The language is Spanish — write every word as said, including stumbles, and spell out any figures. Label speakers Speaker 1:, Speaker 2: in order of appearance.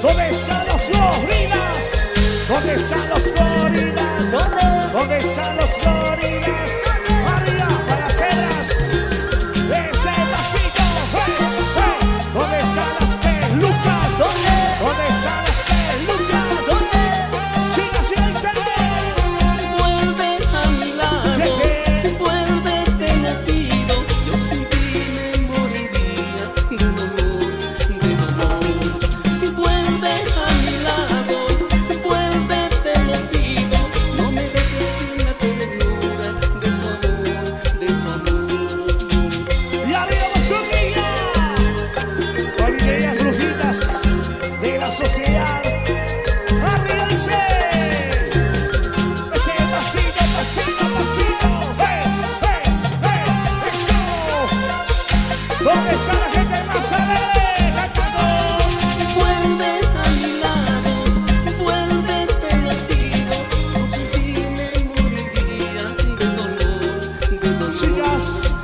Speaker 1: ¿Dónde están los gorilas? ¿Dónde están los gorilas? ¿Dónde están los gorilas? Arriba para ceras. Ese pasito. ¿Dónde están las pelucas? ¿Dónde están las pelucas? Chicas y el cerebro.
Speaker 2: Vuelve a mi lado, vuelve te latido. Yo sin ti me moriría de dolor, de dolor. Vuelve a mi lado, vuelve te lo pido. No me dejes sin la ternura de tu amor, de tu amor.
Speaker 1: Y arriba Mazurquilla, con aquellas brujitas de la sociedad. ¡Arríbanse! Ese pasito, pasito, pasito. ¡Hey, hey, hey! ¡Eso! ¿Dónde está la gente más alegre? ¡Cantando!
Speaker 2: Vuelve a mi lado, vuelve te lo pido. Yo sin ti me moriría de dolor, de dolor.
Speaker 1: Chicas,